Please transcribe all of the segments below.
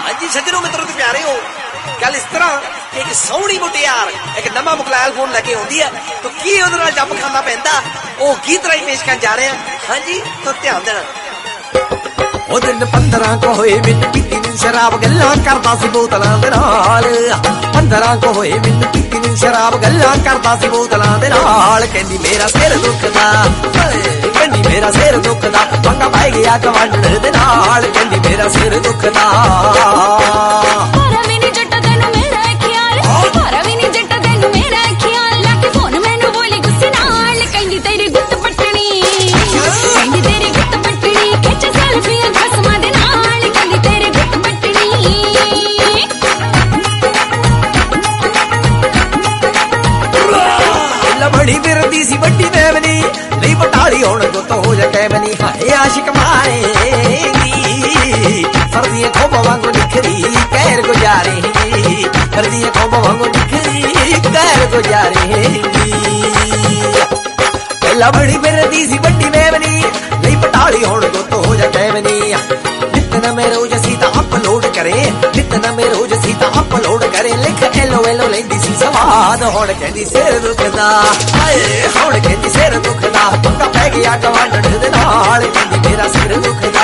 हाँ जी सज्जनों मित्रों ते प्यारे हो, गल इस तरह कि एक सोहनी मुटियार एक नवा मोबाइल फोन लैके आउंदी है तो की उहदे नाल जप खाना पैंदा ओह गीत राही पेश करन जा रहे हैं। हाँ जी तो ध्यान देना। ओ दिन 15 को होए मैनू पीती नूं शराब गल्लां करदा सी बोतलां दे नाल। 15 को होए मैनू पीती नूं शराब गल्लां करदा सी बोतलां दे नाल। कहंदी मेरा सिर दुखदा, कहंदी मेरा सिर दुखदा, पंगा पै गया गवांढण दे नाल। कहंदी मेरा सिर दुखदा। बड़ी बिरदी सी बड़ी बेवनी नहीं बटाली होने को तो हो जाए बनी। हाय आशिक मारेगी सर्दियां खोब वांगो निखरी कैर गुजारेगी। सर्दियां खोब वांगो निखरी कैर गुजारेगी। पहला बड़ी बिरदी सी बड़ी बेवनी नहीं बटाली होने को तो हो जाए बनी। जितना मैं रोज सीता अपलोड करे, जितना मैं रोज सीता अपलोड करे, लिख एलो एलो लेंदी सी सवाद। हुण कहंदी सिर दुखदा, हाय हुण कहंदी सिर दुखदा, पंगा पै गया गवांढण दे नाल। कहंदी मेरा सिर दुखदा।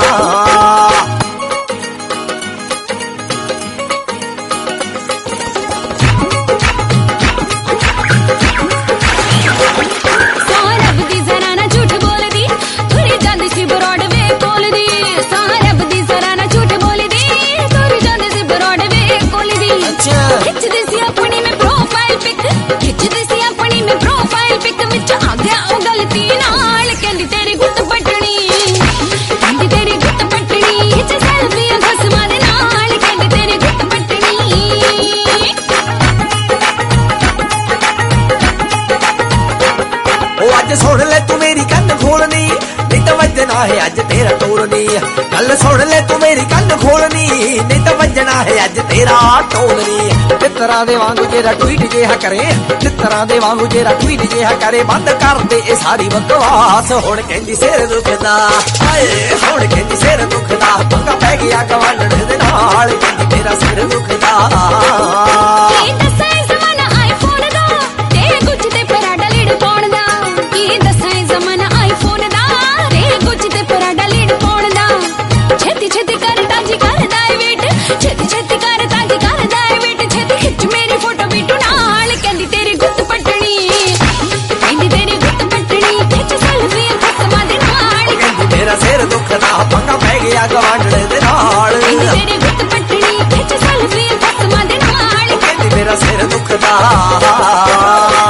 सुन ले तू मेरी कन्न खोलनी नहीं तो वजना है अज तेरा टोलनी। गल सुन ले तू मेरी कन्न खोलनी नहीं तो वजना है अज तेरा टोलनी। तितरा दे वांगू जेरा ट्वीट जेहा करे, तितरा दे वांगू जेरा ट्वीट जेहा करे, बंद कर दे ए सारी बकवास। हुण कहंदी सिर दुखदा, हाय हुण कहंदी सिर दुखदा, पंगा पै गया गवांढण दे नाल। कहंदी मेरा सिर दुखदा। पंगा पै गया गवांढण दे नाल। मेरा सिर दुखदा।